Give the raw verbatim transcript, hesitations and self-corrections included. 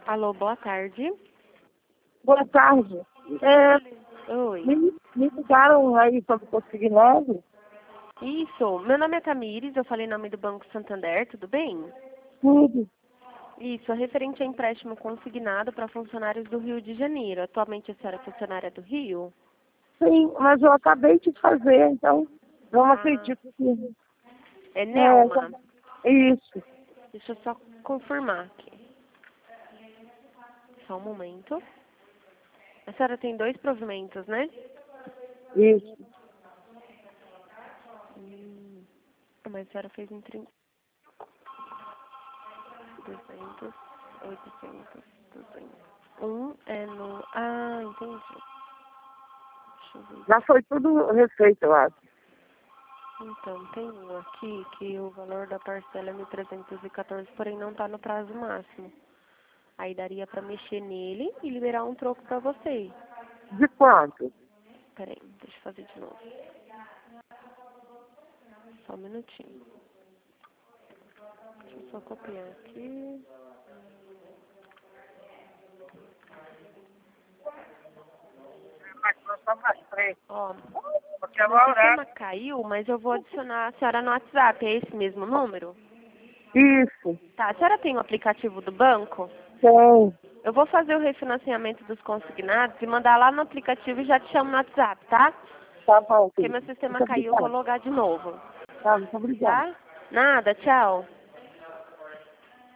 Alô, boa tarde. Boa tarde. É, Oi. me, me ligaram aí sobre o consignado? Isso, meu nome é Tamires, eu falei em nome do Banco Santander, tudo bem? Tudo. Isso, é referente a empréstimo consignado para funcionários do Rio de Janeiro. Atualmente a senhora é funcionária do Rio? Sim, mas eu acabei de fazer, então não Ah, acredito que... é É, Nelma. isso, Deixa eu só confirmar aqui. Só um momento. A senhora tem dois provimentos, né? isso. Hum, mas a senhora fez em trinta, duzentos, oitocentos, duzentos. Um é no... Ah, entendi. Deixa eu ver. Já foi tudo refeito, eu acho. Então, tem um aqui que o valor da parcela é mil trezentos e quatorze, porém não está no prazo máximo. Aí daria para mexer nele e liberar um troco para você. De quanto? Peraí, deixa eu fazer de novo. Só um minutinho. Deixa eu só copiar aqui. Mas nós somos as três. Ó, Porque eu vou meu orar. sistema caiu, mas eu vou adicionar a senhora no WhatsApp. É esse mesmo número? Isso, Tá, a senhora tem o aplicativo do banco? tem. Eu vou fazer o refinanciamento dos consignados e mandar lá no aplicativo e já te chamo no WhatsApp, tá? Tá bom, Porque filho. meu sistema Muito caiu, eu vou obrigada. logar de novo. Tá, muito obrigada. Tá? Nada, tchau.